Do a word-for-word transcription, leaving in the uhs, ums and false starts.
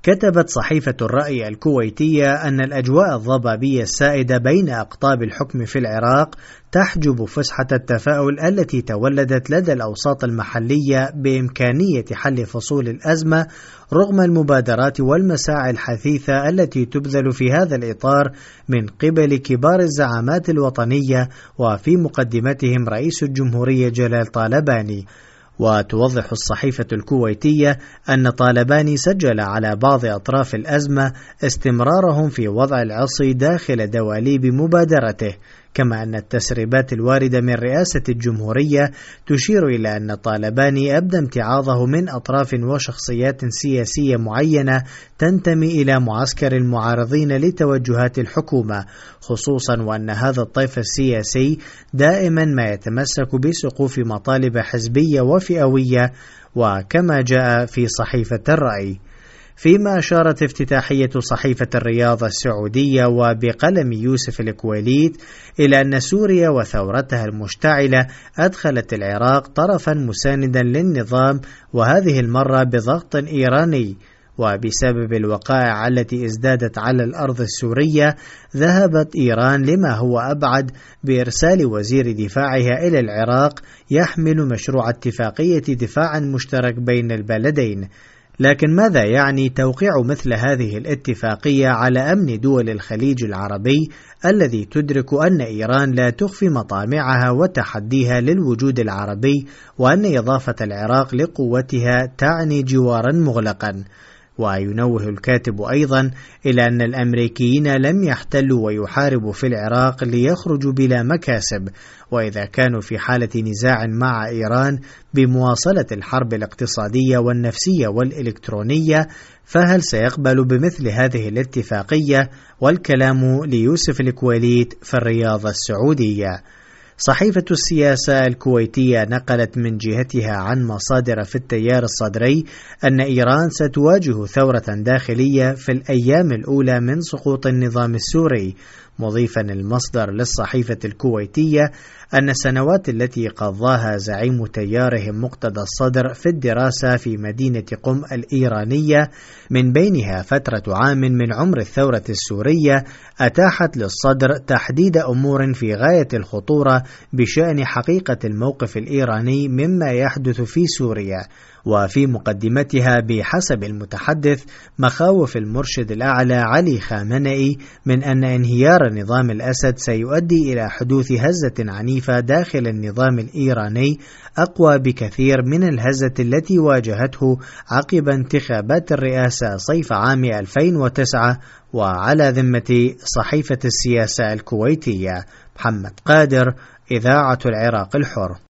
كتبت صحيفة الرأي الكويتية أن الأجواء الضبابية السائدة بين أقطاب الحكم في العراق تحجب فسحة التفاؤل التي تولدت لدى الأوساط المحلية بإمكانية حل فصول الأزمة رغم المبادرات والمساعي الحثيثة التي تبذل في هذا الإطار من قبل كبار الزعامات الوطنية وفي مقدمتهم رئيس الجمهورية جلال طالباني. وتوضح الصحيفة الكويتية أن طالباني سجل على بعض أطراف الأزمة استمرارهم في وضع العصي داخل دواليب مبادرته، كما أن التسريبات الواردة من رئاسة الجمهورية تشير إلى أن طالباني أبدى امتعاضه من أطراف وشخصيات سياسية معينة تنتمي إلى معسكر المعارضين لتوجهات الحكومة، خصوصا وأن هذا الطيف السياسي دائما ما يتمسك بسقوف مطالب حزبية وفئوية، وكما جاء في صحيفة الرأي. فيما أشارت افتتاحية صحيفة الرياض السعودية وبقلم يوسف الكويليت إلى أن سوريا وثورتها المشتعلة أدخلت العراق طرفا مساندا للنظام، وهذه المرة بضغط إيراني، وبسبب الوقائع التي ازدادت على الأرض السورية ذهبت إيران لما هو أبعد بإرسال وزير دفاعها إلى العراق يحمل مشروع اتفاقية دفاع مشترك بين البلدين. لكن ماذا يعني توقيع مثل هذه الاتفاقية على أمن دول الخليج العربي الذي تدرك أن إيران لا تخفي مطامعها وتحديها للوجود العربي، وأن إضافة العراق لقوتها تعني جوارا مغلقا؟ وينوه الكاتب أيضا إلى أن الأمريكيين لم يحتلوا ويحاربوا في العراق ليخرجوا بلا مكاسب، وإذا كانوا في حالة نزاع مع إيران بمواصلة الحرب الاقتصادية والنفسية والإلكترونية فهل سيقبل بمثل هذه الاتفاقية؟ والكلام ليوسف الكويليت في الرياض السعودية. صحيفة السياسة الكويتية نقلت من جهتها عن مصادر في التيار الصدري أن إيران ستواجه ثورة داخلية في الأيام الأولى من سقوط النظام السوري، مضيفا المصدر للصحيفة الكويتية أن السنوات التي قضاها زعيم تيارهم مقتدى الصدر في الدراسة في مدينة قم الإيرانية، من بينها فترة عام من عمر الثورة السورية، أتاحت للصدر تحديد أمور في غاية الخطورة بشأن حقيقة الموقف الإيراني مما يحدث في سوريا، وفي مقدمتها بحسب المتحدث مخاوف المرشد الأعلى علي خامنئي من أن انهيار نظام الأسد سيؤدي إلى حدوث هزة عنيفة داخل النظام الإيراني أقوى بكثير من الهزة التي واجهته عقب انتخابات الرئاسة صيف عام ألفين وتسعة. وعلى ذمة صحيفة السياسة الكويتية. محمد قادر، إذاعة العراق الحر.